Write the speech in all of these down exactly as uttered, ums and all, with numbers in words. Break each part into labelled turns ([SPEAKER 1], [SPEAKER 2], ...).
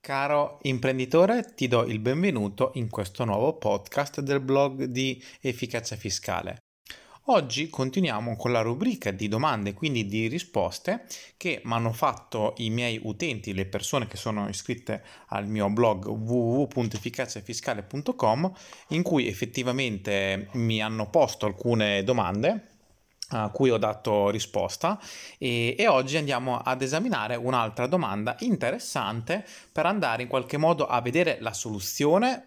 [SPEAKER 1] Caro imprenditore, ti do il benvenuto in questo nuovo podcast del blog di Efficacia Fiscale. Oggi continuiamo con la rubrica di domande, quindi di risposte che mi hanno fatto i miei utenti, le persone che sono iscritte al mio blog w w w punto efficaciafiscale punto com, in cui effettivamente mi hanno posto alcune domande a cui ho dato risposta e, e oggi andiamo ad esaminare un'altra domanda interessante per andare in qualche modo a vedere la soluzione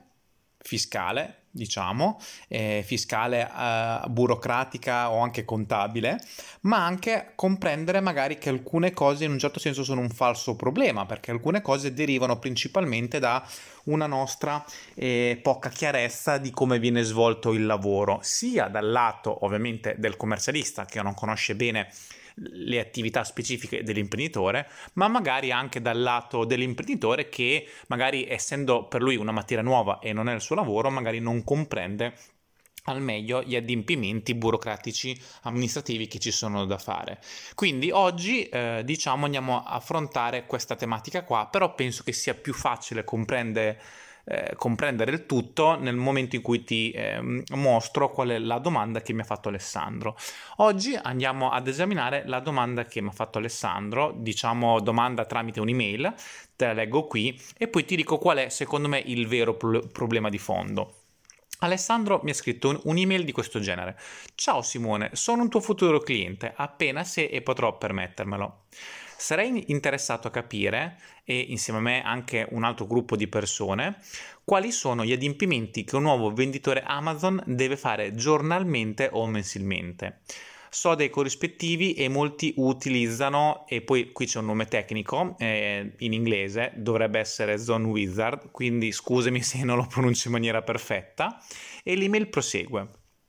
[SPEAKER 1] fiscale, diciamo, eh, fiscale, eh, burocratica o anche contabile, ma anche comprendere magari che alcune cose in un certo senso sono un falso problema, perché alcune cose derivano principalmente da una nostra eh, poca chiarezza di come viene svolto il lavoro, sia dal lato ovviamente del commercialista che non conosce bene le attività specifiche dell'imprenditore, ma magari anche dal lato dell'imprenditore che magari, essendo per lui una materia nuova e non è il suo lavoro, magari non comprende al meglio gli adempimenti burocratici amministrativi che ci sono da fare. Quindi oggi eh, diciamo andiamo a affrontare questa tematica qua, però penso che sia più facile comprendere Eh, comprendere il tutto nel momento in cui ti eh, mostro qual è la domanda che mi ha fatto Alessandro. Oggi andiamo ad esaminare la domanda che mi ha fatto Alessandro, diciamo domanda tramite un'email, te la leggo qui e poi ti dico qual è secondo me il vero pro- problema di fondo. Alessandro mi ha scritto un'email di questo genere: ciao Simone, sono un tuo futuro cliente, appena se e potrò permettermelo. Sarei interessato a capire, e insieme a me anche un altro gruppo di persone, quali sono gli adempimenti che un nuovo venditore Amazon deve fare giornalmente o mensilmente. So dei corrispettivi e molti utilizzano, e poi qui c'è un nome tecnico eh, in inglese, dovrebbe essere Zone Wizard, quindi scusami se non lo pronuncio in maniera perfetta, e l'email prosegue.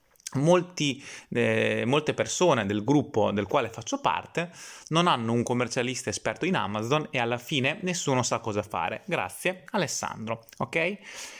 [SPEAKER 1] Molti, eh, molte persone del gruppo del quale faccio parte non hanno un commercialista esperto in Amazon e alla fine nessuno sa cosa fare. Grazie, Alessandro. Ok?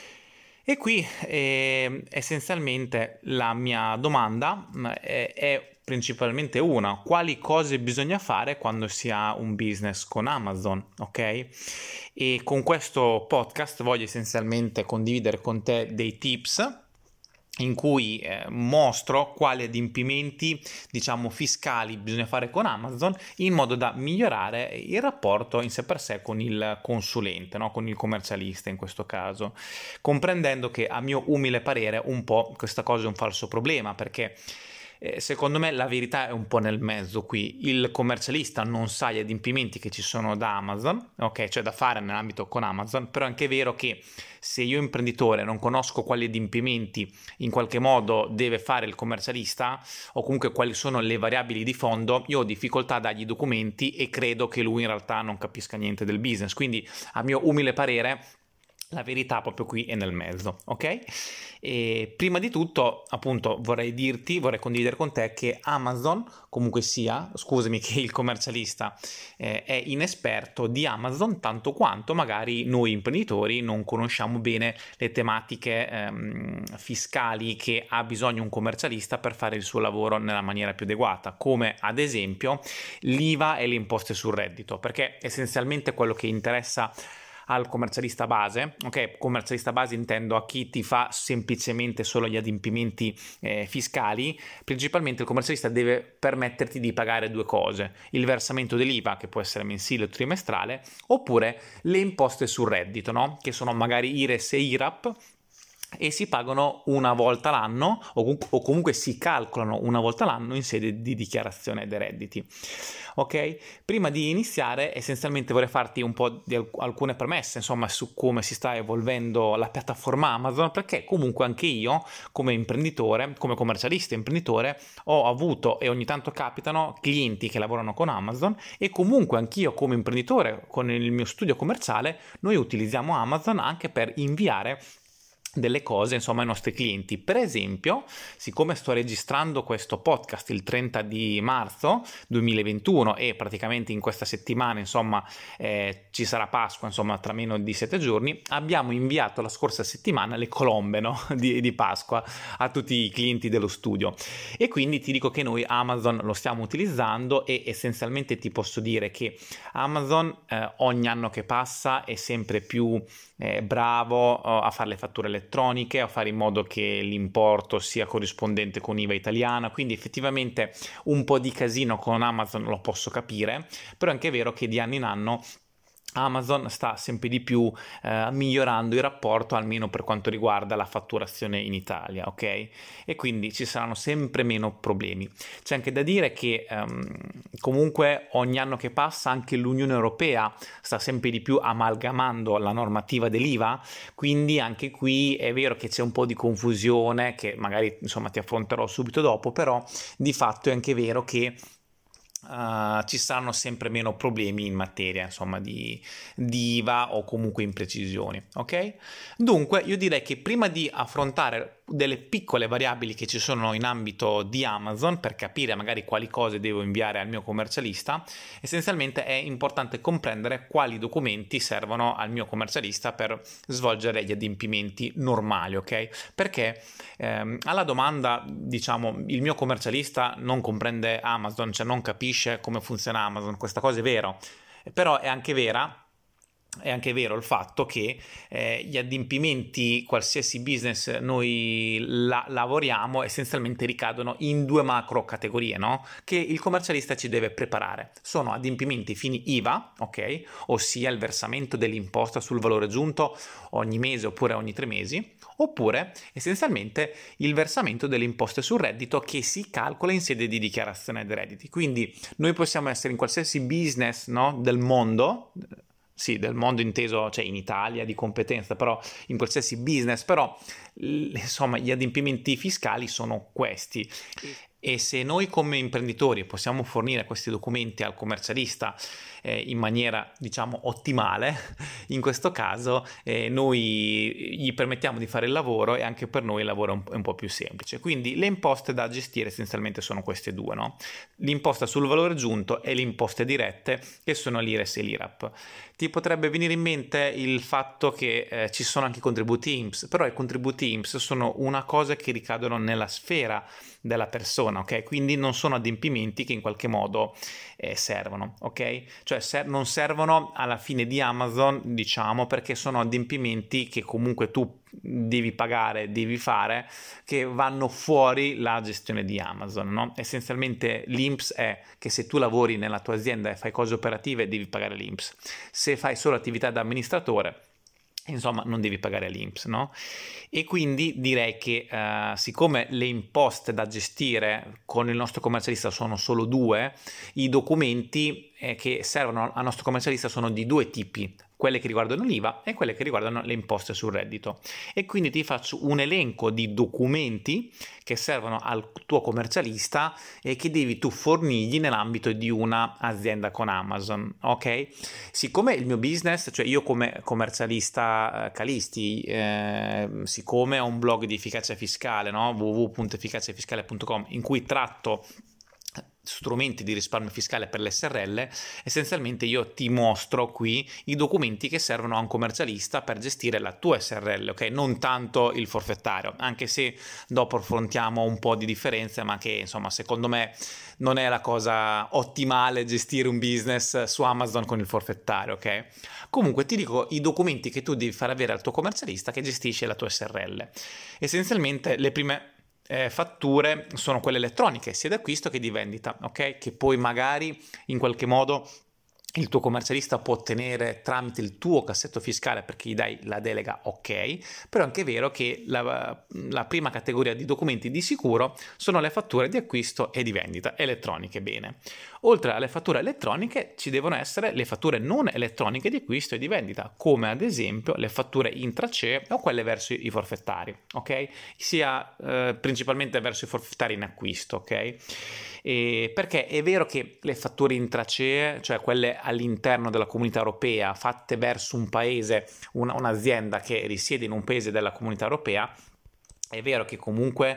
[SPEAKER 1] E qui eh, essenzialmente la mia domanda è, è principalmente una: quali cose bisogna fare quando si ha un business con Amazon, ok? E con questo podcast voglio essenzialmente condividere con te dei tips in cui eh, mostro quali adempimenti, diciamo, fiscali bisogna fare con Amazon in modo da migliorare il rapporto in sé per sé con il consulente, no? Con il commercialista in questo caso, comprendendo che a mio umile parere un po' questa cosa è un falso problema, perché eh, secondo me la verità è un po' nel mezzo qui. Il commercialista non sa gli adempimenti che ci sono da Amazon, ok, cioè da fare nell'ambito con Amazon, però è anche vero che se io imprenditore non conosco quali adempimenti in qualche modo deve fare il commercialista o comunque quali sono le variabili di fondo, io ho difficoltà a dargli i documenti e credo che lui in realtà non capisca niente del business. Quindi a mio umile parere la verità proprio qui è nel mezzo, ok? E prima di tutto, appunto, vorrei dirti, vorrei condividere con te che Amazon, comunque sia, scusami che il commercialista eh, è inesperto di Amazon tanto quanto magari noi imprenditori non conosciamo bene le tematiche ehm, fiscali che ha bisogno un commercialista per fare il suo lavoro nella maniera più adeguata, come ad esempio l'I V A e le imposte sul reddito, perché essenzialmente quello che interessa al commercialista base, ok, commercialista base intendo a chi ti fa semplicemente solo gli adempimenti eh, fiscali. Principalmente il commercialista deve permetterti di pagare due cose: il versamento dell'I V A, che può essere mensile o trimestrale, oppure le imposte sul reddito, no? Che sono magari I R E S e I R A P, e si pagano una volta l'anno o, o comunque si calcolano una volta l'anno in sede di dichiarazione dei redditi. Ok? Prima di iniziare essenzialmente vorrei farti un po' di alc- alcune premesse, insomma, su come si sta evolvendo la piattaforma Amazon, perché comunque anche io come imprenditore, come commercialista imprenditore, ho avuto e ogni tanto capitano clienti che lavorano con Amazon, e comunque anch'io come imprenditore con il mio studio commerciale noi utilizziamo Amazon anche per inviare delle cose, insomma, ai nostri clienti. Per esempio, siccome sto registrando questo podcast il trenta di marzo duemilaventuno e praticamente in questa settimana, insomma, eh, ci sarà Pasqua, insomma, tra meno di sette giorni, abbiamo inviato la scorsa settimana le colombe, no? di, di Pasqua a tutti i clienti dello studio, e quindi ti dico che noi Amazon lo stiamo utilizzando, e essenzialmente ti posso dire che Amazon eh, ogni anno che passa è sempre più eh, bravo eh, a fare le fatture elettroniche, a fare in modo che l'importo sia corrispondente con I V A italiana, quindi effettivamente un po' di casino con Amazon lo posso capire, però è anche vero che di anno in anno Amazon sta sempre di più eh, migliorando il rapporto, almeno per quanto riguarda la fatturazione in Italia, ok? E quindi ci saranno sempre meno problemi. C'è anche da dire che um, comunque ogni anno che passa anche l'Unione Europea sta sempre di più amalgamando la normativa dell'I V A, quindi anche qui è vero che c'è un po' di confusione che magari insomma ti affronterò subito dopo, però di fatto è anche vero che Uh, ci saranno sempre meno problemi in materia, insomma, di, di I V A o comunque imprecisioni, ok? Dunque io direi che prima di affrontare delle piccole variabili che ci sono in ambito di Amazon per capire magari quali cose devo inviare al mio commercialista, essenzialmente è importante comprendere quali documenti servono al mio commercialista per svolgere gli adempimenti normali, ok? Perché ehm, alla domanda, diciamo, il mio commercialista non comprende Amazon, cioè non capisce come funziona Amazon. Questa cosa è vero, però è anche vera È anche vero il fatto che eh, gli adempimenti, qualsiasi business noi la- lavoriamo, essenzialmente ricadono in due macro categorie, no? Che il commercialista ci deve preparare. Sono adempimenti fini I V A, ok? Ossia il versamento dell'imposta sul valore aggiunto ogni mese oppure ogni tre mesi, oppure essenzialmente il versamento delle imposte sul reddito che si calcola in sede di dichiarazione dei redditi. Quindi noi possiamo essere in qualsiasi business, no, del mondo, sì, del mondo inteso, cioè in Italia di competenza, però in qualsiasi business, però insomma gli adempimenti fiscali sono questi. E se noi come imprenditori possiamo fornire questi documenti al commercialista eh, in maniera, diciamo, ottimale, in questo caso eh, noi gli permettiamo di fare il lavoro, e anche per noi il lavoro è un, è un po' più semplice. Quindi le imposte da gestire essenzialmente sono queste due, no? L'imposta sul valore aggiunto e le imposte dirette, che sono l'I R E S e l'I R A P. Ti potrebbe venire in mente il fatto che eh, ci sono anche i contributi I N P S, però i contributi I N P S sono una cosa che ricadono nella sfera della persona, ok? Quindi non sono adempimenti che in qualche modo eh, servono, ok? Cioè ser- non servono alla fine di Amazon, diciamo, perché sono adempimenti che comunque tu devi pagare, devi fare, che vanno fuori la gestione di Amazon, no? Essenzialmente l'I N P S è che se tu lavori nella tua azienda e fai cose operative devi pagare l'I N P S. Se fai solo attività da amministratore, insomma, non devi pagare l'I N P S, no? E quindi direi che uh, siccome le imposte da gestire con il nostro commercialista sono solo due, i documenti eh, che servono al nostro commercialista sono di due tipi: quelle che riguardano l'I V A e quelle che riguardano le imposte sul reddito. E quindi ti faccio un elenco di documenti che servono al tuo commercialista e che devi tu fornirgli nell'ambito di una azienda con Amazon, ok? Siccome il mio business, cioè io come commercialista eh, Calisti, eh, siccome ho un blog di efficacia fiscale, no? w w w punto efficacia fiscale punto com, in cui tratto strumenti di risparmio fiscale per l'S R L, essenzialmente io ti mostro qui i documenti che servono a un commercialista per gestire la tua S R L, ok? Non tanto il forfettario, anche se dopo affrontiamo un po' di differenze, ma che insomma secondo me non è la cosa ottimale gestire un business su Amazon con il forfettario, ok? Comunque ti dico i documenti che tu devi far avere al tuo commercialista che gestisce la tua S R L. Essenzialmente le prime Eh, fatture sono quelle elettroniche, sia d'acquisto che di vendita, ok? Che poi magari in qualche modo il tuo commercialista può ottenere tramite il tuo cassetto fiscale perché gli dai la delega, ok? Però è anche vero che la, la prima categoria di documenti di sicuro sono le fatture di acquisto e di vendita elettroniche. Bene, oltre alle fatture elettroniche ci devono essere le fatture non elettroniche di acquisto e di vendita, come ad esempio le fatture intra-C E o quelle verso i forfettari, ok? Sia eh, principalmente verso i forfettari in acquisto, ok? E perché è vero che le fatture intra-C E, cioè quelle all'interno della comunità europea, fatte verso un paese, una, un'azienda che risiede in un paese della comunità europea, è vero che comunque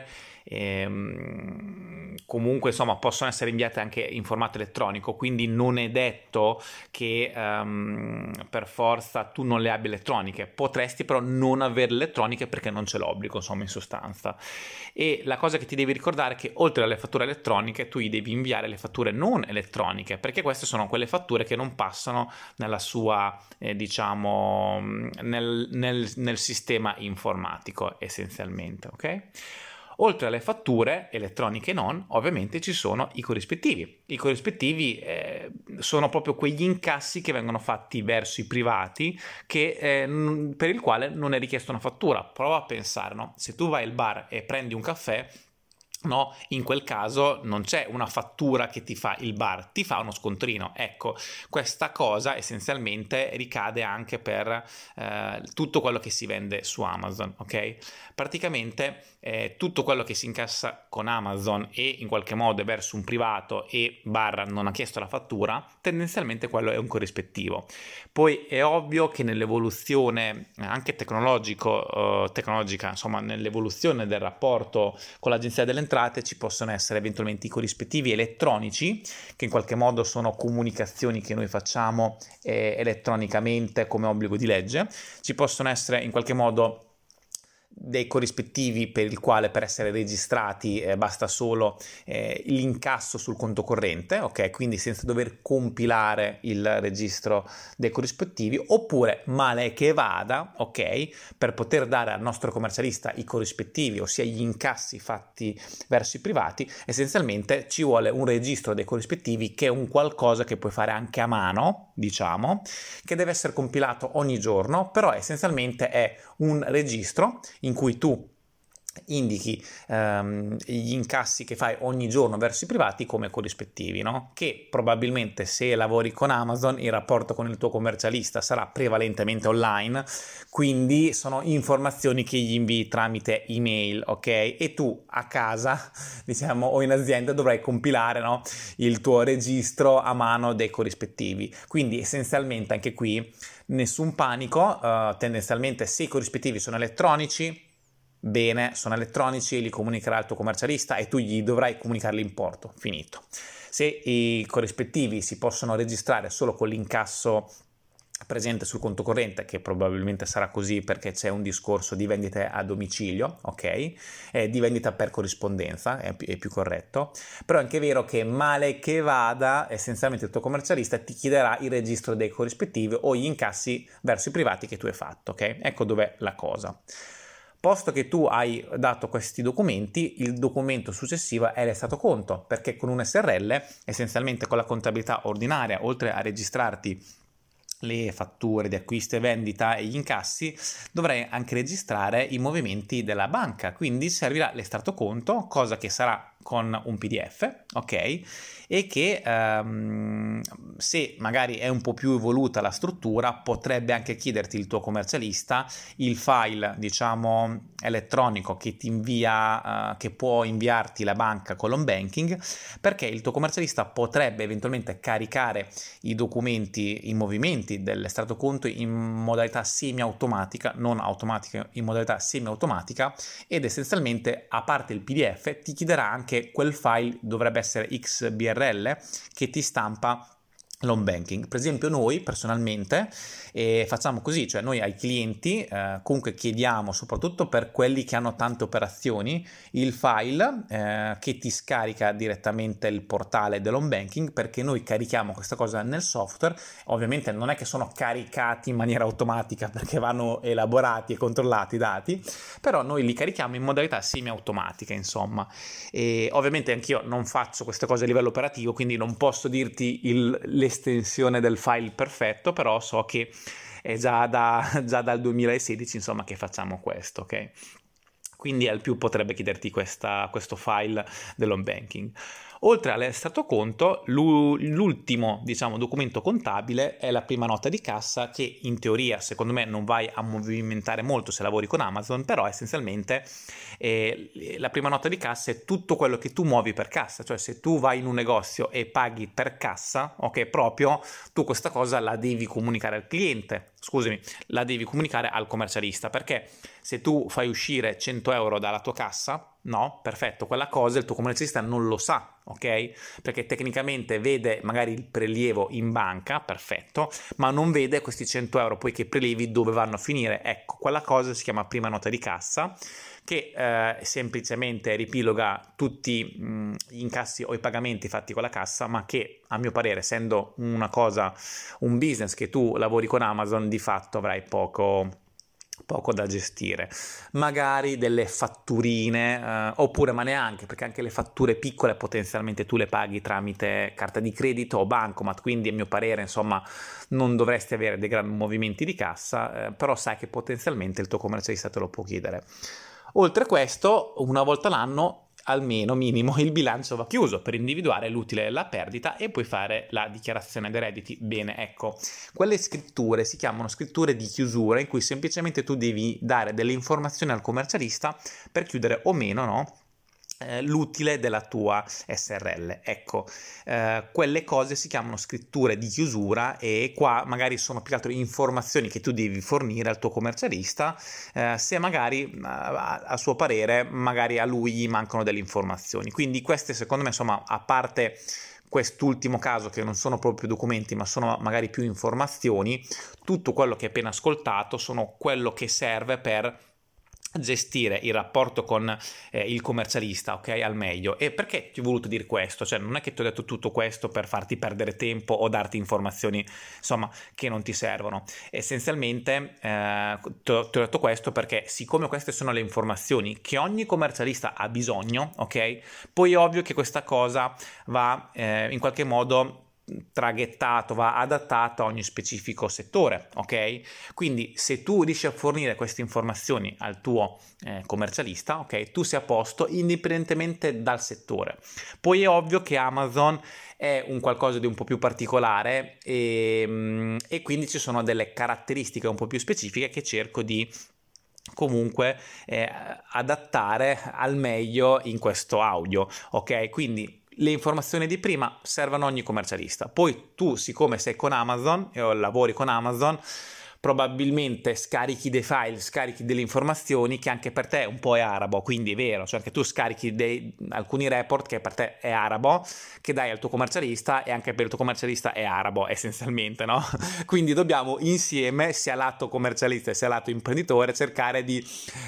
[SPEAKER 1] Ehm, comunque insomma possono essere inviate anche in formato elettronico, quindi non è detto che um, per forza tu non le abbia elettroniche, potresti però non avere elettroniche perché non c'è l'obbligo, insomma, in sostanza. E la cosa che ti devi ricordare è che oltre alle fatture elettroniche tu gli devi inviare le fatture non elettroniche, perché queste sono quelle fatture che non passano nella sua eh, diciamo nel, nel, nel sistema informatico essenzialmente, ok? Oltre alle fatture elettroniche non, ovviamente ci sono i corrispettivi. I corrispettivi eh, sono proprio quegli incassi che vengono fatti verso i privati che, eh, per il quale non è richiesta una fattura. Prova a pensare, no? Se tu vai al bar e prendi un caffè, no, in quel caso non c'è una fattura che ti fa il bar, ti fa uno scontrino. Ecco, questa cosa essenzialmente ricade anche per eh, tutto quello che si vende su Amazon, ok? Praticamente eh, tutto quello che si incassa con Amazon e in qualche modo è verso un privato e barra non ha chiesto la fattura, tendenzialmente quello è un corrispettivo. Poi è ovvio che nell'evoluzione anche tecnologico, eh, tecnologica, insomma nell'evoluzione del rapporto con l'Agenzia delle Entrate ci possono essere eventualmente i corrispettivi elettronici, che in qualche modo sono comunicazioni che noi facciamo eh, elettronicamente come obbligo di legge. Ci possono essere in qualche modo dei corrispettivi per il quale per essere registrati eh, basta solo eh, l'incasso sul conto corrente, ok? Quindi senza dover compilare il registro dei corrispettivi, oppure male che vada, ok? Per poter dare al nostro commercialista i corrispettivi, ossia gli incassi fatti verso i privati, essenzialmente ci vuole un registro dei corrispettivi che è un qualcosa che puoi fare anche a mano, diciamo, che deve essere compilato ogni giorno, però essenzialmente è un registro in cui tu indichi ehm, gli incassi che fai ogni giorno verso i privati come corrispettivi, no? Che probabilmente se lavori con Amazon il rapporto con il tuo commercialista sarà prevalentemente online, quindi sono informazioni che gli invii tramite email, ok? E tu a casa, diciamo, o in azienda dovrai compilare, no, il tuo registro a mano dei corrispettivi. Quindi essenzialmente anche qui nessun panico, uh, tendenzialmente se i corrispettivi sono elettronici, bene, sono elettronici, li comunicherà il tuo commercialista e tu gli dovrai comunicare l'importo, finito. Se i corrispettivi si possono registrare solo con l'incasso presente sul conto corrente, che probabilmente sarà così perché c'è un discorso di vendita a domicilio, ok? Eh, di vendita per corrispondenza, è, è più corretto, però è anche vero che male che vada, essenzialmente il tuo commercialista ti chiederà il registro dei corrispettivi o gli incassi verso i privati che tu hai fatto, ok? Ecco dov'è la cosa. Posto che tu hai dato questi documenti, il documento successivo è l'estratto conto, perché con un S R L, essenzialmente con la contabilità ordinaria, oltre a registrarti le fatture di acquisto e vendita e gli incassi, dovrai anche registrare i movimenti della banca, quindi servirà l'estratto conto, cosa che sarà con un P D F, ok? E che um, se magari è un po' più evoluta la struttura, potrebbe anche chiederti il tuo commercialista il file, diciamo, elettronico che ti invia, uh, che può inviarti la banca con l'home banking, perché il tuo commercialista potrebbe eventualmente caricare i documenti, i movimenti dell'estratto conto in modalità semi-automatica, non automatica, in modalità semi-automatica, ed essenzialmente, a parte il P D F, ti chiederà anche quel file, dovrebbe essere X B R L, che ti stampa l'home banking. Per esempio noi personalmente eh, facciamo così, cioè noi ai clienti eh, comunque chiediamo, soprattutto per quelli che hanno tante operazioni, il file eh, che ti scarica direttamente il portale dell'home banking, perché noi carichiamo questa cosa nel software. Ovviamente non è che sono caricati in maniera automatica perché vanno elaborati e controllati i dati, però noi li carichiamo in modalità semi-automatica, insomma. E ovviamente anch'io non faccio queste cose a livello operativo, quindi non posso dirti il, l'estensione del file perfetto, però so che è già, da, già dal duemilasedici, insomma, che facciamo questo, ok? Quindi al più potrebbe chiederti questa, questo file dell'home banking. Oltre all'estratto conto, l'ultimo, diciamo, documento contabile è la prima nota di cassa, che in teoria, secondo me, non vai a movimentare molto se lavori con Amazon, però essenzialmente eh, la prima nota di cassa è tutto quello che tu muovi per cassa, cioè se tu vai in un negozio e paghi per cassa, ok, proprio tu questa cosa la devi comunicare al cliente, scusami, la devi comunicare al commercialista, perché se tu fai uscire cento euro dalla tua cassa, no, perfetto, quella cosa il tuo commercialista non lo sa, ok? Perché tecnicamente vede magari il prelievo in banca, perfetto, ma non vede questi cento euro poi che prelevi dove vanno a finire. Ecco, quella cosa si chiama prima nota di cassa, che eh, semplicemente ripiloga tutti mh, gli incassi o i pagamenti fatti con la cassa, ma che a mio parere, essendo una cosa, un business che tu lavori con Amazon, di fatto avrai poco poco da gestire. Magari delle fatturine eh, oppure ma neanche, perché anche le fatture piccole potenzialmente tu le paghi tramite carta di credito o bancomat, quindi a mio parere insomma non dovresti avere dei grandi movimenti di cassa, eh, però sai che potenzialmente il tuo commercialista te lo può chiedere. Oltre a questo, una volta l'anno almeno minimo il bilancio va chiuso per individuare l'utile e la perdita e poi fare la dichiarazione dei redditi. Bene, ecco, quelle scritture si chiamano scritture di chiusura, in cui semplicemente tu devi dare delle informazioni al commercialista per chiudere o meno, no? Eh, l'utile della tua S R L. Ecco, eh, quelle cose si chiamano scritture di chiusura e qua magari sono più che altro informazioni che tu devi fornire al tuo commercialista, eh, se magari a, a suo parere magari a lui gli mancano delle informazioni. Quindi queste secondo me, insomma, a parte quest'ultimo caso che non sono proprio documenti ma sono magari più informazioni, tutto quello che hai appena ascoltato sono quello che serve per gestire il rapporto con eh, il commercialista, ok, al meglio. E perché ti ho voluto dire questo? Cioè non è che ti ho detto tutto questo per farti perdere tempo o darti informazioni insomma che non ti servono. Essenzialmente eh, ti ho detto questo perché siccome queste sono le informazioni che ogni commercialista ha bisogno, ok, poi è ovvio che questa cosa va eh, in qualche modo traghettato, va adattato a ogni specifico settore, ok? Quindi se tu riesci a fornire queste informazioni al tuo eh, commercialista, ok, tu sei a posto indipendentemente dal settore. Poi è ovvio che Amazon è un qualcosa di un po' più particolare e, e quindi ci sono delle caratteristiche un po' più specifiche che cerco di comunque eh, adattare al meglio in questo audio, ok? Quindi le informazioni di prima servono a ogni commercialista. Poi tu, siccome sei con Amazon o lavori con Amazon, probabilmente scarichi dei file, scarichi delle informazioni che anche per te un po' è arabo, quindi è vero, cioè anche tu scarichi dei, alcuni report che per te è arabo, che dai al tuo commercialista e anche per il tuo commercialista è arabo essenzialmente, no? Quindi dobbiamo insieme, sia lato commercialista sia lato imprenditore, cercare di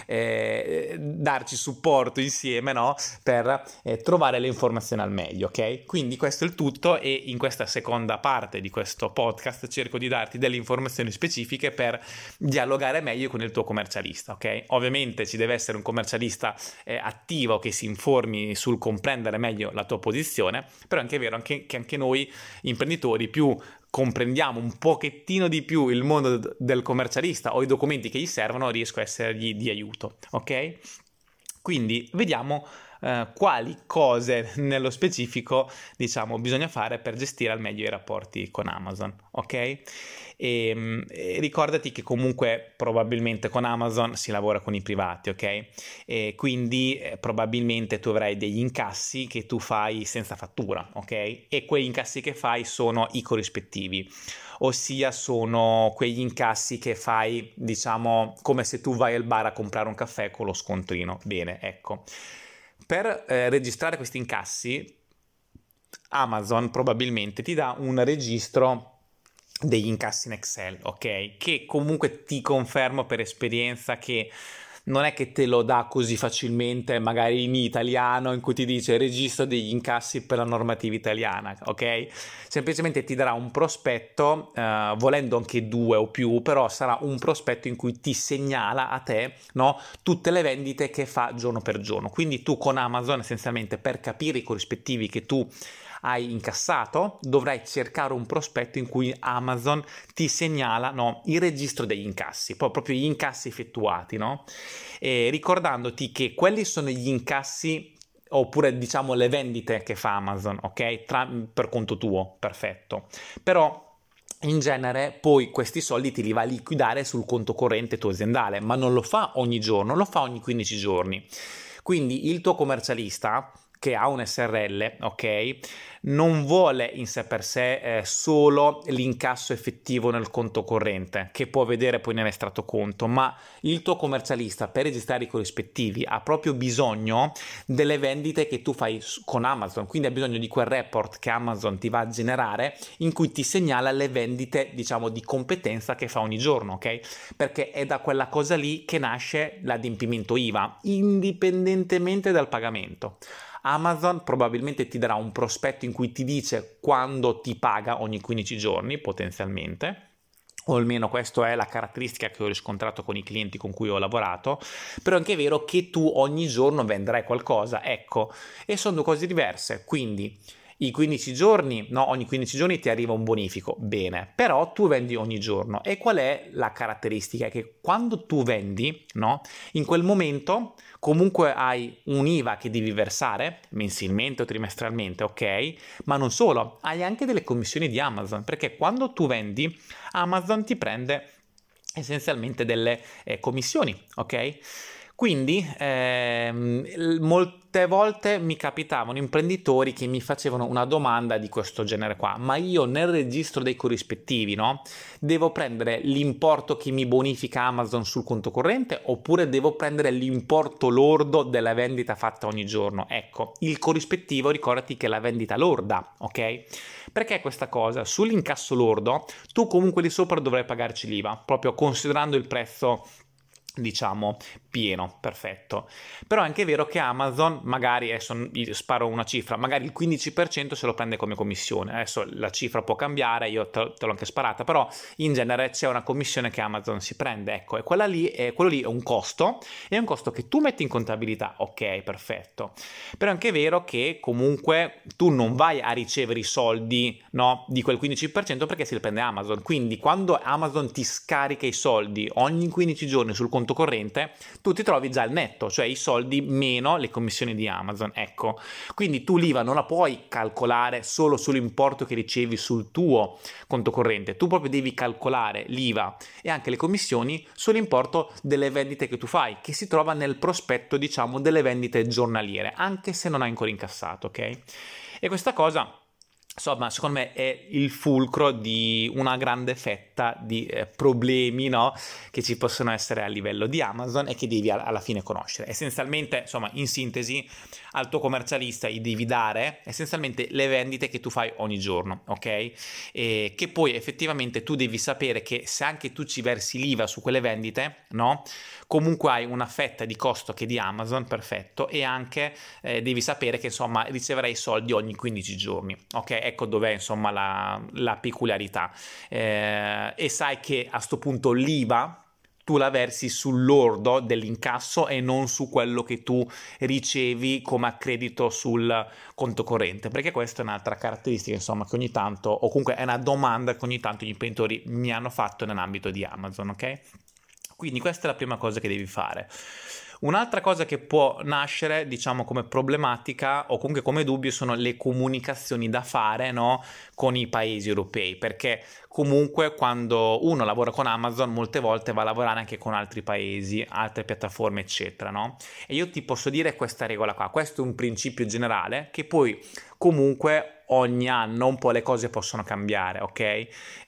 [SPEAKER 1] eh, darci supporto insieme, no? Per eh, trovare le informazioni al meglio, ok? Quindi questo è il tutto e in questa seconda parte di questo podcast cerco di darti delle informazioni specifiche per dialogare meglio con il tuo commercialista, ok? Ovviamente ci deve essere un commercialista eh, attivo che si informi sul comprendere meglio la tua posizione, però è anche vero anche, che anche noi imprenditori più comprendiamo un pochettino di più il mondo del commercialista o i documenti che gli servono, riesco a essergli di aiuto, ok? Quindi vediamo Uh, quali cose nello specifico diciamo bisogna fare per gestire al meglio i rapporti con Amazon, ok? E, e ricordati che comunque probabilmente con Amazon si lavora con i privati, ok? E quindi eh, probabilmente tu avrai degli incassi che tu fai senza fattura, ok? E quegli incassi che fai sono i corrispettivi, ossia sono quegli incassi che fai diciamo come se tu vai al bar a comprare un caffè con lo scontrino. Bene, ecco. Per eh, registrare questi incassi, Amazon probabilmente ti dà un registro degli incassi in Excel, ok? Che comunque ti confermo per esperienza che non è che te lo dà così facilmente, magari in italiano, in cui ti dice registro degli incassi per la normativa italiana, ok? Semplicemente ti darà un prospetto, eh, volendo anche due o più, però sarà un prospetto in cui ti segnala a te, no, tutte le vendite che fa giorno per giorno. Quindi tu con Amazon essenzialmente per capire i corrispettivi che tu hai incassato dovrai cercare un prospetto in cui Amazon ti segnala, no, il registro degli incassi, poi proprio gli incassi effettuati, no? E ricordandoti che quelli sono gli incassi oppure diciamo le vendite che fa Amazon, ok? Tra, per conto tuo, perfetto. Però in genere poi questi soldi ti li va a liquidare sul conto corrente tuo aziendale, ma non lo fa ogni giorno, lo fa ogni quindici giorni. Quindi il tuo commercialista che ha un S R L, ok, non vuole in sé per sé eh, solo l'incasso effettivo nel conto corrente che può vedere poi nell'estratto conto, ma il tuo commercialista per registrare i corrispettivi ha proprio bisogno delle vendite che tu fai con Amazon, quindi ha bisogno di quel report che Amazon ti va a generare in cui ti segnala le vendite, diciamo, di competenza che fa ogni giorno, ok? Perché è da quella cosa lì che nasce l'adempimento I V A, indipendentemente dal pagamento. Amazon probabilmente ti darà un prospetto in cui ti dice quando ti paga ogni quindici giorni potenzialmente, o almeno questa è la caratteristica che ho riscontrato con i clienti con cui ho lavorato, però è anche vero che tu ogni giorno venderai qualcosa, ecco, e sono due cose diverse, quindi i quindici giorni, no, ogni quindici giorni ti arriva un bonifico, bene, però tu vendi ogni giorno. E qual è la caratteristica? Che quando tu vendi, no, in quel momento comunque hai un I V A che devi versare mensilmente o trimestralmente, ok? Ma non solo, hai anche delle commissioni di Amazon, perché quando tu vendi, Amazon ti prende essenzialmente delle eh, commissioni, ok? Quindi ehm, molte volte mi capitavano imprenditori che mi facevano una domanda di questo genere qua, ma io nel registro dei corrispettivi, no, devo prendere l'importo che mi bonifica Amazon sul conto corrente oppure devo prendere l'importo lordo della vendita fatta ogni giorno? Ecco, il corrispettivo, ricordati che è la vendita lorda, ok? Perché questa cosa? Sull'incasso lordo tu comunque di sopra dovrai pagarci l'I V A, proprio considerando il prezzo, diciamo, pieno, perfetto. Però è anche vero che Amazon, magari adesso sparo una cifra, magari il quindici per cento se lo prende come commissione. Adesso la cifra può cambiare, io te, te l'ho anche sparata, però in genere c'è una commissione che Amazon si prende, ecco, e quella lì è, quello lì è un costo, è un costo che tu metti in contabilità, ok, perfetto. Però è anche vero che comunque tu non vai a ricevere i soldi, no, di quel quindici per cento perché si li prende Amazon, quindi quando Amazon ti scarica i soldi ogni quindici giorni sul conto corrente, tu ti trovi già al netto, cioè i soldi meno le commissioni di Amazon, ecco. Quindi tu l'I V A non la puoi calcolare solo sull'importo che ricevi sul tuo conto corrente, tu proprio devi calcolare l'I V A e anche le commissioni sull'importo delle vendite che tu fai, che si trova nel prospetto, diciamo, delle vendite giornaliere, anche se non hai ancora incassato, ok? E questa cosa, insomma, secondo me è il fulcro di una grande fetta di eh, problemi, no, che ci possono essere a livello di Amazon e che devi a- alla fine conoscere. Essenzialmente, insomma, in sintesi, al tuo commercialista gli devi dare essenzialmente le vendite che tu fai ogni giorno, ok? E che poi effettivamente tu devi sapere che se anche tu ci versi l'I V A su quelle vendite, no? Comunque hai una fetta di costo che è di Amazon, perfetto, e anche eh, devi sapere che insomma riceverai soldi ogni quindici giorni, ok? Ecco dov'è insomma la, la peculiarità eh, e sai che a sto punto l'I V A tu la versi sul lordo dell'incasso e non su quello che tu ricevi come accredito sul conto corrente, perché questa è un'altra caratteristica insomma che ogni tanto, o comunque è una domanda che ogni tanto gli imprenditori mi hanno fatto nell'ambito di Amazon, ok? Quindi questa è la prima cosa che devi fare. Un'altra cosa che può nascere, diciamo, come problematica o comunque come dubbio sono le comunicazioni da fare, no, con i paesi europei, perché comunque quando uno lavora con Amazon molte volte va a lavorare anche con altri paesi, altre piattaforme, eccetera, no? E io ti posso dire questa regola qua, questo è un principio generale che poi comunque ogni anno un po' le cose possono cambiare, ok? Eh,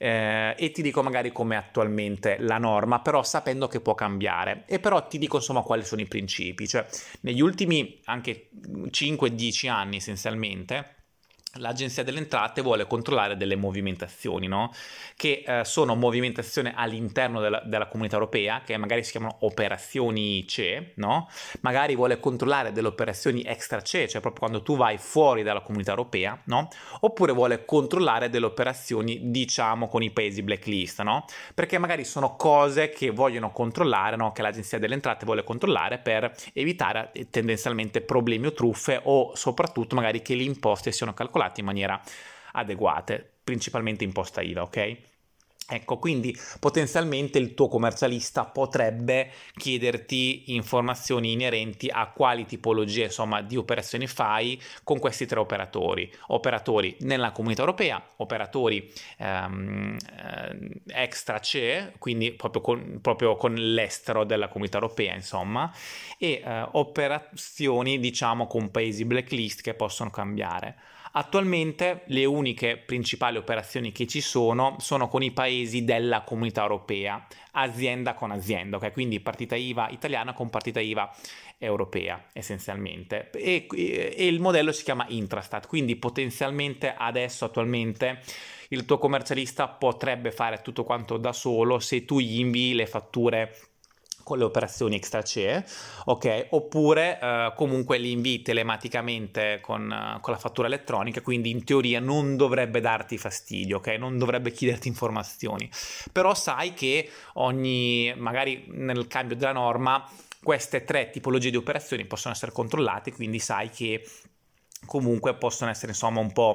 [SPEAKER 1] e ti dico magari come attualmente la norma, però sapendo che può cambiare. E però ti dico insomma quali sono i principi, cioè negli ultimi anche cinque dieci anni essenzialmente l'Agenzia delle Entrate vuole controllare delle movimentazioni, no? Che eh, sono movimentazioni all'interno della, della comunità europea, che magari si chiamano operazioni C E, no? Magari vuole controllare delle operazioni extra C E, cioè proprio quando tu vai fuori dalla comunità europea, no? Oppure vuole controllare delle operazioni, diciamo, con i paesi blacklist, no? Perché magari sono cose che vogliono controllare, no? Che l'Agenzia delle Entrate vuole controllare per evitare tendenzialmente problemi o truffe o soprattutto magari che le imposte siano calcolate in maniera adeguate, principalmente imposta I V A, ok? Ecco, quindi potenzialmente il tuo commercialista potrebbe chiederti informazioni inerenti a quali tipologie, insomma, di operazioni fai con questi tre operatori. Operatori nella comunità europea, operatori ehm, eh, extra C E, quindi proprio con, proprio con l'estero della comunità europea, insomma, e eh, operazioni, diciamo, con paesi blacklist che possono cambiare. Attualmente le uniche principali operazioni che ci sono sono con i paesi della comunità europea, azienda con azienda, ok? Quindi partita I V A italiana con partita I V A europea essenzialmente, e, e il modello si chiama Intrastat, quindi potenzialmente adesso attualmente il tuo commercialista potrebbe fare tutto quanto da solo se tu gli invii le fatture con le operazioni extra C E, ok? Oppure eh, comunque li invii telematicamente con, uh, con la fattura elettronica, quindi in teoria non dovrebbe darti fastidio, ok? Non dovrebbe chiederti informazioni, però sai che ogni, magari nel cambio della norma, queste tre tipologie di operazioni possono essere controllate, quindi sai che comunque possono essere insomma un po'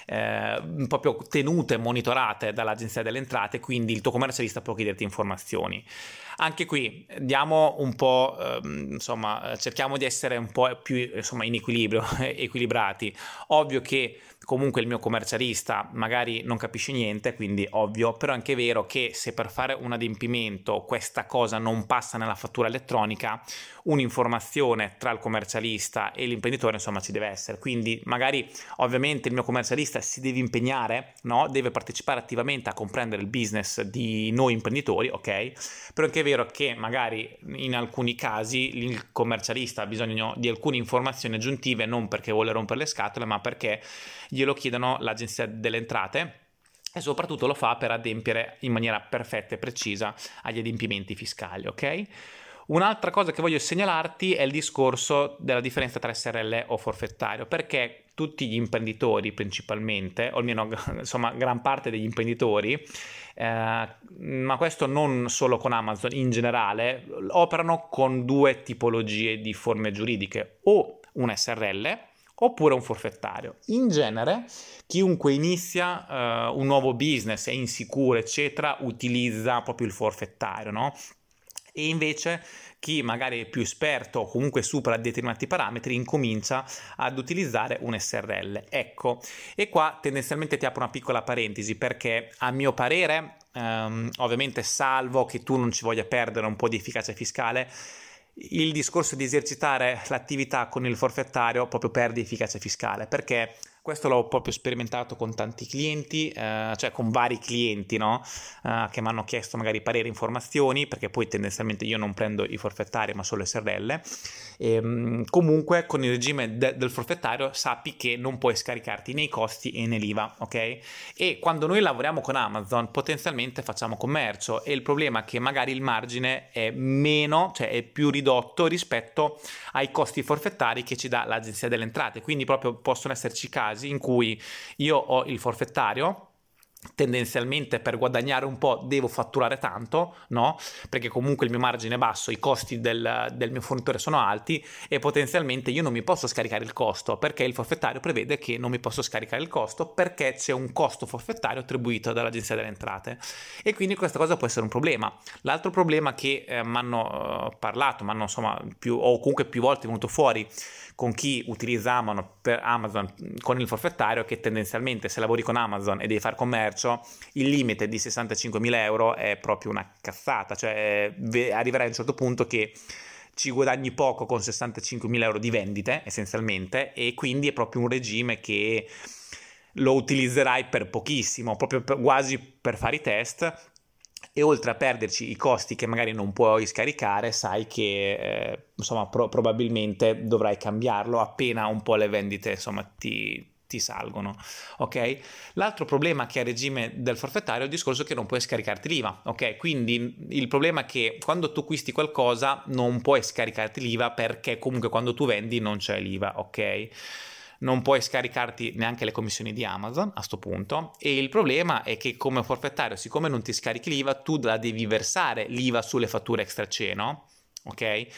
[SPEAKER 1] eh, proprio tenute, monitorate dall'Agenzia delle Entrate, quindi il tuo commercialista può chiederti informazioni. Anche qui diamo un po', ehm, insomma, cerchiamo di essere un po' più insomma in equilibrio, equilibrati. Ovvio che comunque il mio commercialista magari non capisce niente, quindi ovvio, però è anche vero che se per fare un adempimento questa cosa non passa nella fattura elettronica, un'informazione tra il commercialista e l'imprenditore insomma ci deve essere, quindi magari ovviamente il mio commercialista si deve impegnare, no? Deve partecipare attivamente a comprendere il business di noi imprenditori, ok? Però anche è vero che magari in alcuni casi il commercialista ha bisogno di alcune informazioni aggiuntive, non perché vuole rompere le scatole, ma perché glielo chiedono l'Agenzia delle Entrate, e soprattutto lo fa per adempiere in maniera perfetta e precisa agli adempimenti fiscali, ok? Un'altra cosa che voglio segnalarti è il discorso della differenza tra S R L o forfettario, perché tutti gli imprenditori principalmente, o almeno insomma gran parte degli imprenditori, eh, ma questo non solo con Amazon, in generale, operano con due tipologie di forme giuridiche, o un S R L oppure un forfettario. In genere chiunque inizia uh, un nuovo business, è insicuro eccetera, utilizza proprio il forfettario, no? E invece chi magari è più esperto o comunque supera determinati parametri incomincia ad utilizzare un S R L. Ecco, e qua tendenzialmente ti apro una piccola parentesi, perché a mio parere, um, ovviamente salvo che tu non ci voglia perdere un po' di efficacia fiscale, il discorso di esercitare l'attività con il forfettario proprio perde efficacia fiscale, perché questo l'ho proprio sperimentato con tanti clienti, eh, cioè con vari clienti, no? Eh, che mi hanno chiesto magari pareri, informazioni, perché poi tendenzialmente io non prendo i forfettari ma solo S R L. E, comunque con il regime de- del forfettario sappi che non puoi scaricarti né i costi e né l'I V A, ok? E quando noi lavoriamo con Amazon potenzialmente facciamo commercio, e il problema è che magari il margine è meno, cioè è più ridotto rispetto ai costi forfettari che ci dà l'Agenzia delle Entrate, quindi proprio possono esserci casi in cui io ho il forfettario, tendenzialmente per guadagnare un po' devo fatturare tanto, no? Perché comunque il mio margine è basso, i costi del, del mio fornitore sono alti, e potenzialmente io non mi posso scaricare il costo, perché il forfettario prevede che non mi posso scaricare il costo perché c'è un costo forfettario attribuito dall'Agenzia delle Entrate, e quindi questa cosa può essere un problema. L'altro problema che eh, mi hanno eh, parlato, mi hanno insomma più, o comunque più volte venuto fuori con chi utilizza Amazon per Amazon con il forfettario, che tendenzialmente se lavori con Amazon e devi fare commercio, il limite di sessantacinquemila euro è proprio una cazzata, cioè arriverai a un certo punto che ci guadagni poco con sessantacinquemila euro di vendite essenzialmente, e quindi è proprio un regime che lo utilizzerai per pochissimo, proprio per, quasi per fare i test. E oltre a perderci i costi che magari non puoi scaricare, sai che eh, insomma pro- probabilmente dovrai cambiarlo appena un po' le vendite insomma ti, ti salgono, ok? L'altro problema che ha il regime del forfettario è il discorso che non puoi scaricarti l'I V A, ok? Quindi il problema è che quando tu acquisti qualcosa non puoi scaricarti l'I V A, perché comunque quando tu vendi non c'è l'I V A, ok? Non puoi scaricarti neanche le commissioni di Amazon a sto punto, e il problema è che come forfettario, siccome non ti scarichi l'I V A, tu la devi versare l'I V A sulle fatture extra C E, no? Ok?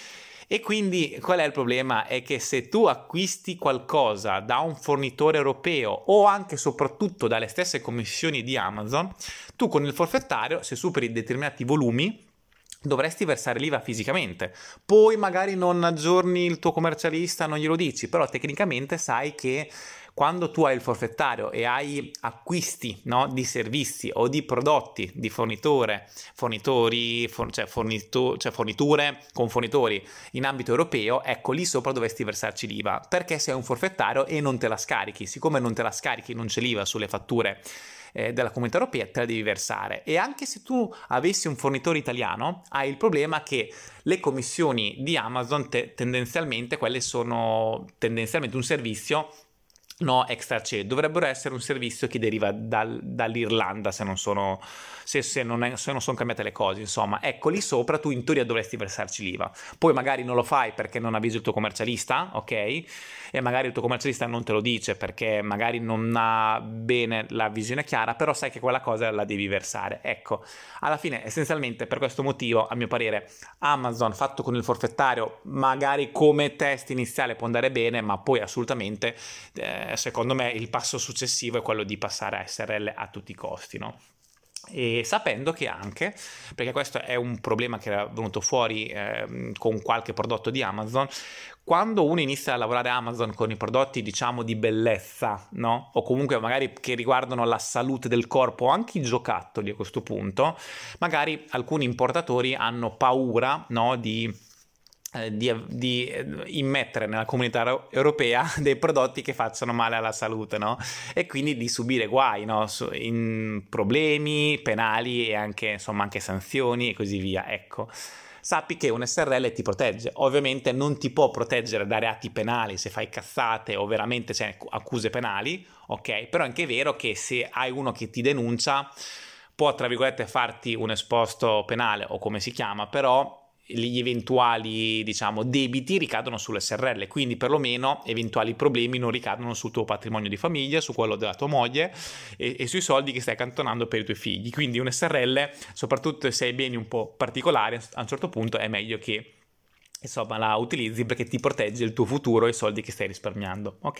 [SPEAKER 1] E quindi qual è il problema? È che se tu acquisti qualcosa da un fornitore europeo o anche e soprattutto dalle stesse commissioni di Amazon, tu con il forfettario, se superi determinati volumi, dovresti versare l'I V A fisicamente. Poi magari non aggiorni il tuo commercialista, non glielo dici, però tecnicamente sai che quando tu hai il forfettario e hai acquisti, no, di servizi o di prodotti di fornitore, fornitori, for, cioè, fornito, cioè forniture con fornitori in ambito europeo, ecco lì sopra dovresti versarci l'I V A, perché sei un forfettario e non te la scarichi. Siccome non te la scarichi, non c'è l'I V A sulle fatture eh, della Comunità Europea, te la devi versare. E anche se tu avessi un fornitore italiano, hai il problema che le commissioni di Amazon te, tendenzialmente quelle sono tendenzialmente un servizio no extra C E, dovrebbero essere un servizio che deriva dal, dall'Irlanda se non sono se, se non, è, se non sono cambiate le cose, insomma. Ecco, lì sopra tu in teoria dovresti versarci l'I V A. Poi magari non lo fai perché non avvisi il tuo commercialista, ok? E magari il tuo commercialista non te lo dice perché magari non ha bene la visione chiara, però sai che quella cosa la devi versare. Ecco, alla fine essenzialmente per questo motivo, a mio parere, Amazon fatto con il forfettario magari come test iniziale può andare bene, ma poi assolutamente eh, secondo me il passo successivo è quello di passare a S R L a tutti i costi, no? E sapendo che anche, perché questo è un problema che era venuto fuori eh, con qualche prodotto di Amazon, quando uno inizia a lavorare a Amazon con i prodotti diciamo di bellezza, no? O comunque magari che riguardano la salute del corpo o anche i giocattoli a questo punto, magari alcuni importatori hanno paura, no, di Di, di immettere nella comunità europea dei prodotti che facciano male alla salute, no? E quindi di subire guai, no? In problemi penali e anche insomma anche sanzioni e così via. Ecco, sappi che un S R L ti protegge. Ovviamente non ti può proteggere da reati penali se fai cazzate o veramente c'è accuse penali, ok? Però è anche vero che se hai uno che ti denuncia può tra virgolette farti un esposto penale o come si chiama, però gli eventuali diciamo debiti ricadono sull'S R L, quindi perlomeno eventuali problemi non ricadono sul tuo patrimonio di famiglia, su quello della tua moglie e, e sui soldi che stai accantonando per i tuoi figli. Quindi un S R L, soprattutto se hai beni un po' particolari, a un certo punto è meglio che insomma la utilizzi perché ti protegge il tuo futuro e i soldi che stai risparmiando, ok?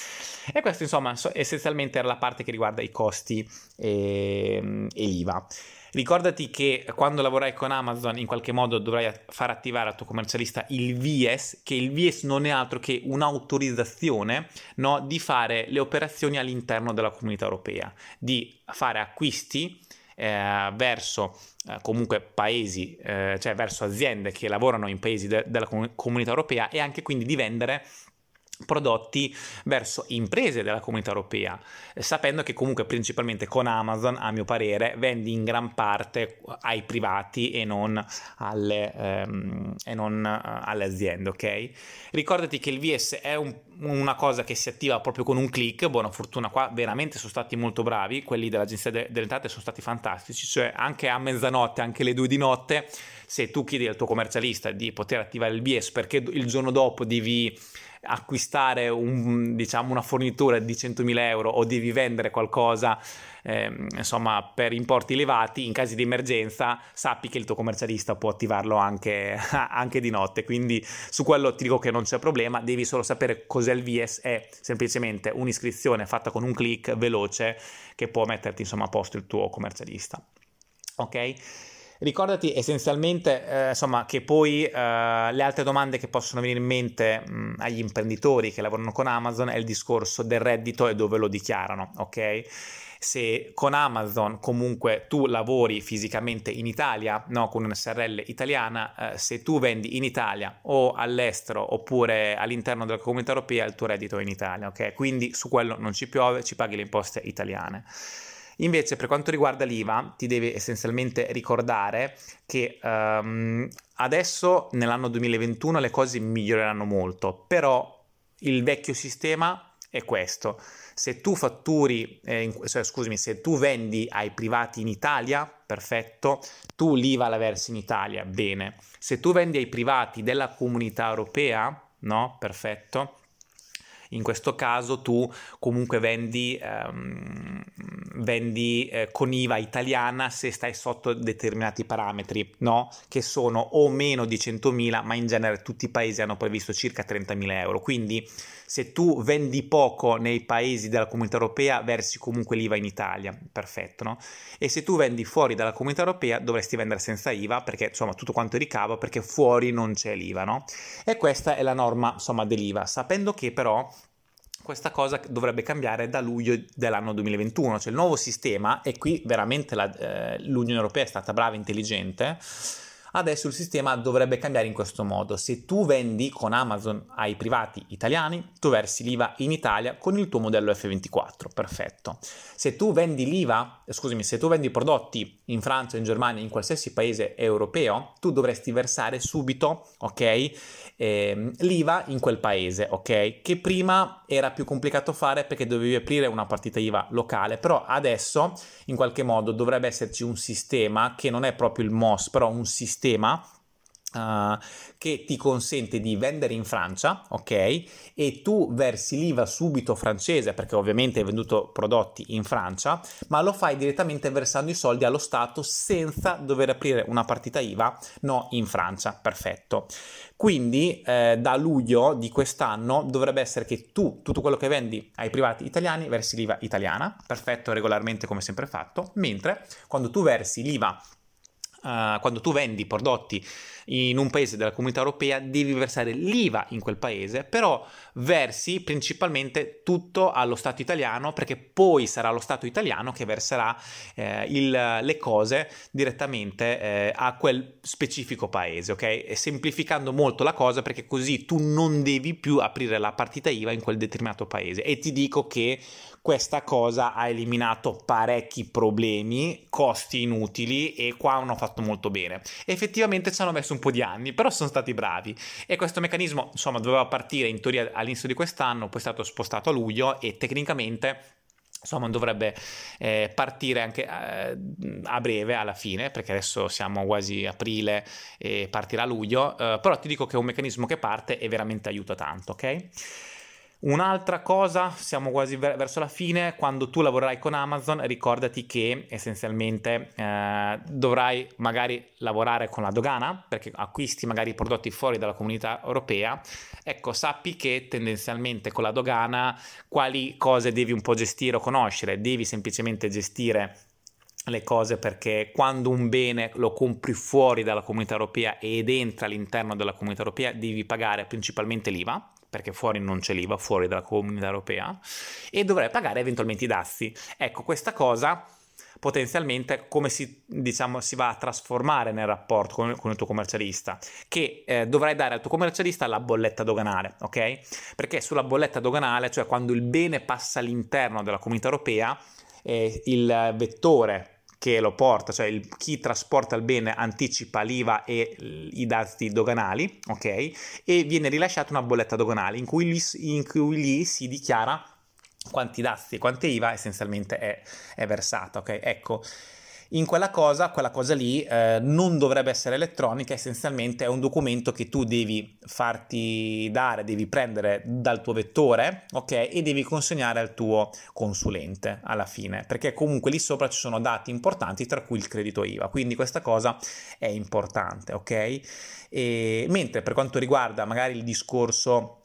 [SPEAKER 1] E questo insomma essenzialmente era la parte che riguarda i costi e, e l'I V A. Ricordati che quando lavorai con Amazon in qualche modo dovrai far attivare al tuo commercialista il V S, che il V S non è altro che un'autorizzazione, no, di fare le operazioni all'interno della Comunità Europea, di fare acquisti eh, verso eh, comunque paesi, eh, cioè verso aziende che lavorano in paesi de- della com- Comunità Europea e anche quindi di vendere prodotti verso imprese della Comunità Europea, eh, sapendo che comunque principalmente con Amazon, a mio parere, vendi in gran parte ai privati e non alle, ehm, e non uh, alle aziende, ok? Ricordati che il V S è un, una cosa che si attiva proprio con un click. Buona fortuna, qua veramente sono stati molto bravi, quelli dell'Agenzia de- delle Entrate sono stati fantastici, cioè anche a mezzanotte, anche le due di notte, se tu chiedi al tuo commercialista di poter attivare il V S perché il giorno dopo devi acquistare un, diciamo una fornitura di centomila euro o devi vendere qualcosa eh, insomma per importi elevati, in casi di emergenza sappi che il tuo commercialista può attivarlo anche, anche di notte, quindi su quello ti dico che non c'è problema. Devi solo sapere cos'è il V S, è semplicemente un'iscrizione fatta con un click veloce che può metterti insomma a posto il tuo commercialista, ok? Ricordati essenzialmente eh, insomma che poi eh, le altre domande che possono venire in mente mh, agli imprenditori che lavorano con Amazon è il discorso del reddito e dove lo dichiarano, ok? Se con Amazon comunque tu lavori fisicamente in Italia, no, con una S R L italiana, eh, se tu vendi in Italia o all'estero oppure all'interno della Comunità Europea il tuo reddito è in Italia, ok? Quindi su quello non ci piove, ci paghi le imposte italiane. Invece per quanto riguarda l'I V A ti devi essenzialmente ricordare che um, adesso nell'anno duemilaventuno le cose miglioreranno molto, però il vecchio sistema è questo: se tu fatturi, eh, in, cioè, scusami, se tu vendi ai privati in Italia, perfetto, tu l'I V A la versi in Italia, bene. Se tu vendi ai privati della Comunità Europea, no, perfetto, In questo caso tu comunque vendi, ehm, vendi eh, con I V A italiana se stai sotto determinati parametri, no? Che sono o meno di centomila, ma in genere tutti i paesi hanno previsto circa trentamila euro. Quindi se tu vendi poco nei paesi della Comunità Europea versi comunque l'I V A in Italia, perfetto, no? E se tu vendi fuori dalla Comunità Europea dovresti vendere senza I V A, perché insomma tutto quanto è ricavo, perché fuori non c'è l'I V A, no? E questa è la norma insomma dell'I V A, sapendo che però questa cosa dovrebbe cambiare da luglio dell'anno duemilaventuno, cioè il nuovo sistema, e qui veramente la, eh, l'Unione Europea è stata brava e intelligente. Adesso il sistema dovrebbe cambiare in questo modo: se tu vendi con Amazon ai privati italiani, tu versi l'I V A in Italia con il tuo modello F ventiquattro, perfetto. Se tu vendi l'I V A, scusami, se tu vendi prodotti in Francia, in Germania, in qualsiasi paese europeo, tu dovresti versare subito, ok, eh, l'I V A in quel paese, ok? Che prima era più complicato fare perché dovevi aprire una partita I V A locale, però adesso in qualche modo dovrebbe esserci un sistema che non è proprio il M O S, però un sistema Uh, che ti consente di vendere in Francia, ok? E tu versi l'I V A subito francese, perché ovviamente hai venduto prodotti in Francia, ma lo fai direttamente versando i soldi allo Stato senza dover aprire una partita I V A, no, in Francia, perfetto. Quindi eh, da luglio di quest'anno dovrebbe essere che tu, tutto quello che vendi ai privati italiani, versi l'I V A italiana, perfetto, regolarmente come sempre fatto, mentre quando tu versi l'I V A Uh, quando tu vendi prodotti in un paese della Comunità Europea devi versare l'I V A in quel paese, però versi principalmente tutto allo Stato italiano, perché poi sarà lo Stato italiano che verserà eh, il, le cose direttamente eh, a quel specifico paese, ok? E semplificando molto la cosa, perché così tu non devi più aprire la partita I V A in quel determinato paese. E ti dico che questa cosa ha eliminato parecchi problemi, costi inutili, e qua hanno fatto molto bene. Effettivamente ci hanno messo un po' di anni, però sono stati bravi, e questo meccanismo insomma doveva partire in teoria all'inizio di quest'anno, poi è stato spostato a luglio e tecnicamente insomma dovrebbe eh, partire anche eh, a breve, alla fine, perché adesso siamo quasi aprile e partirà a luglio, eh, però ti dico che è un meccanismo che parte e veramente aiuta tanto, ok? Un'altra cosa, siamo quasi ver- verso la fine: quando tu lavorerai con Amazon ricordati che essenzialmente eh, dovrai magari lavorare con la dogana, perché acquisti magari prodotti fuori dalla Comunità Europea. Ecco, sappi che tendenzialmente con la dogana quali cose devi un po' gestire o conoscere. Devi semplicemente gestire le cose, perché quando un bene lo compri fuori dalla Comunità Europea ed entra all'interno della Comunità Europea devi pagare principalmente l'I V A, perché fuori non c'è l'I V A, fuori dalla Comunità Europea, e dovrai pagare eventualmente i dazi. Ecco, questa cosa potenzialmente come si, diciamo, si va a trasformare nel rapporto con, con il tuo commercialista, che eh, dovrai dare al tuo commercialista la bolletta doganale, ok? Perché sulla bolletta doganale, cioè quando il bene passa all'interno della Comunità Europea, eh, il vettore che lo porta, cioè il, chi trasporta il bene, anticipa l'I V A e i dazi doganali, ok? E viene rilasciata una bolletta doganale in cui, lì, in cui lì si dichiara quanti dazi e quante I V A essenzialmente è, è versata, ok? Ecco, in quella cosa, quella cosa lì eh, non dovrebbe essere elettronica, essenzialmente è un documento che tu devi farti dare, devi prendere dal tuo vettore, ok? E devi consegnare al tuo consulente alla fine, perché comunque lì sopra ci sono dati importanti, tra cui il credito I V A, quindi questa cosa è importante, ok? E, mentre per quanto riguarda magari il discorso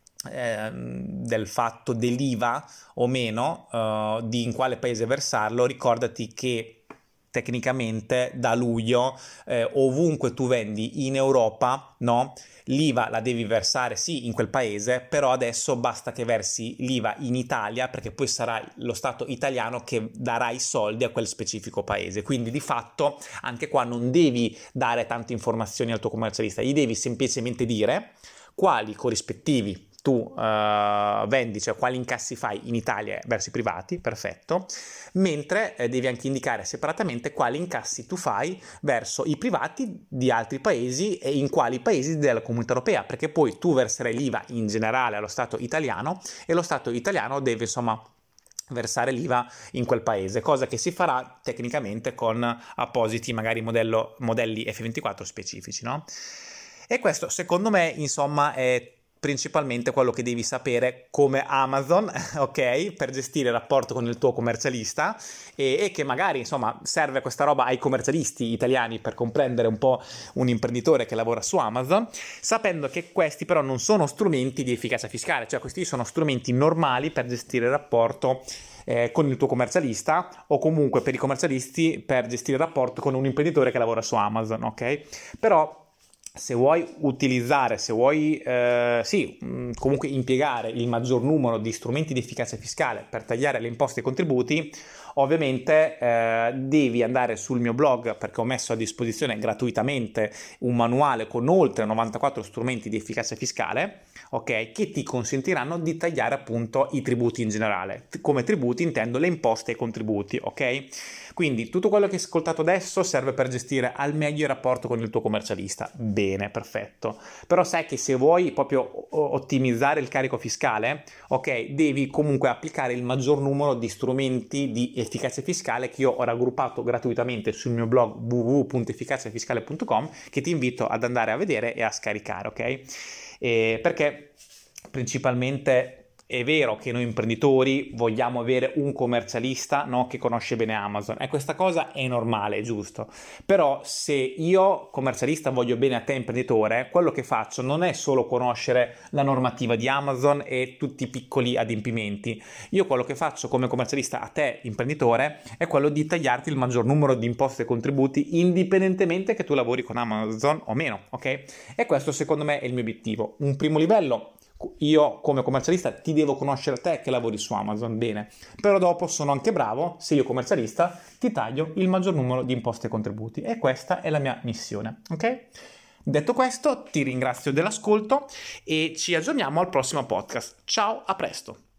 [SPEAKER 1] Eh, del fatto dell'I V A o meno, uh, di in quale paese versarlo, ricordati che tecnicamente da luglio eh, ovunque tu vendi in Europa, no? L'I V A la devi versare sì in quel paese, però adesso basta che versi l'I V A in Italia, perché poi sarà lo Stato italiano che darà i soldi a quel specifico paese. Quindi di fatto anche qua non devi dare tante informazioni al tuo commercialista, gli devi semplicemente dire quali corrispettivi tu uh, vendi, cioè quali incassi fai in Italia verso i privati, perfetto, mentre eh, devi anche indicare separatamente quali incassi tu fai verso i privati di altri paesi e in quali paesi della Comunità Europea, perché poi tu verserai l'I V A in generale allo Stato italiano e lo Stato italiano deve insomma versare l'I V A in quel paese, cosa che si farà tecnicamente con appositi magari modello, modelli F ventiquattro specifici, no? E questo secondo me insomma è principalmente quello che devi sapere come Amazon, ok, per gestire il rapporto con il tuo commercialista e, e che magari insomma serve questa roba ai commercialisti italiani per comprendere un po' un imprenditore che lavora su Amazon, sapendo che questi però non sono strumenti di efficacia fiscale, cioè questi sono strumenti normali per gestire il rapporto eh, con il tuo commercialista o comunque per i commercialisti per gestire il rapporto con un imprenditore che lavora su Amazon, ok? Però se vuoi utilizzare, se vuoi eh, sì, mh, comunque impiegare il maggior numero di strumenti di efficacia fiscale per tagliare le imposte e i contributi, ovviamente eh, devi andare sul mio blog, perché ho messo a disposizione gratuitamente un manuale con oltre novantaquattro strumenti di efficacia fiscale, ok, che ti consentiranno di tagliare appunto i tributi in generale. Come tributi intendo le imposte e i contributi, ok? Quindi tutto quello che hai ascoltato adesso serve per gestire al meglio il rapporto con il tuo commercialista. Bene, perfetto. Però sai che se vuoi proprio ottimizzare il carico fiscale, ok, devi comunque applicare il maggior numero di strumenti di efficacia fiscale che io ho raggruppato gratuitamente sul mio blog w w w punto efficaciafiscale punto com, che ti invito ad andare a vedere e a scaricare, ok? E perché principalmente è vero che noi imprenditori vogliamo avere un commercialista, no, che conosce bene Amazon, e questa cosa è normale, è giusto. Però se io commercialista voglio bene a te imprenditore, quello che faccio non è solo conoscere la normativa di Amazon e tutti i piccoli adempimenti. Io quello che faccio come commercialista a te imprenditore è quello di tagliarti il maggior numero di imposte e contributi indipendentemente che tu lavori con Amazon o meno, ok? E questo secondo me è il mio obiettivo. Un primo livello: io come commercialista ti devo conoscere te che lavori su Amazon, bene, però dopo sono anche bravo, se io commercialista ti taglio il maggior numero di imposte e contributi, e questa è la mia missione, ok? Detto questo, ti ringrazio dell'ascolto e ci aggiorniamo al prossimo podcast. Ciao, a presto!